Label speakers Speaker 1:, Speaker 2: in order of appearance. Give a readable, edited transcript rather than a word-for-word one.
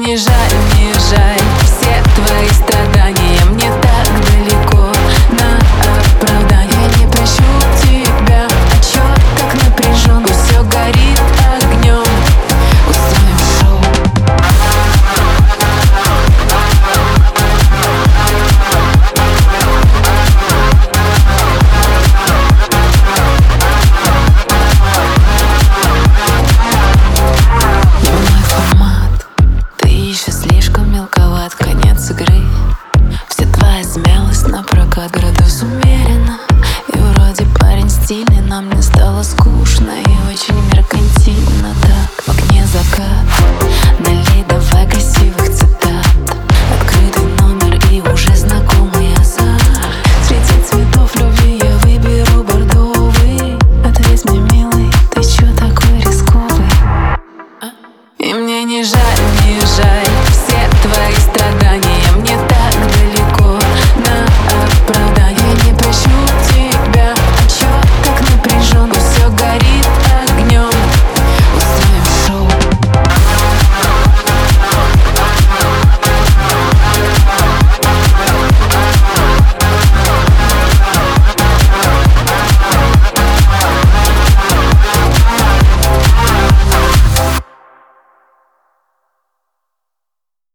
Speaker 1: не жаль все твои страдания. Мне так далеко на оправдание. Не прощу тебя, а чё так напряжен? Пусть все горит огнем, устроим шоу. Слишком мелковат конец игры. Вся твоя смелость напрокат, градус умеренно. И вроде парень стильный, нам не стало скучно и очень меркантильно. Так, в окне закат, налей давай красивых цитат. Открытый номер и уже знакомый азарт. Среди цветов любви я выберу бордовый. Ответь мне, милый, ты чё такой рисковый? И мне не жаль все твои страдания.